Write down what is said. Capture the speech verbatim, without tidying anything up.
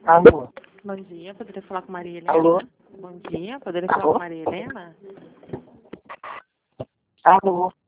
Alô? Bom dia, poderia falar com Maria Helena? Alô? Bom dia, poderia falar Alô? com Maria Helena? Alô?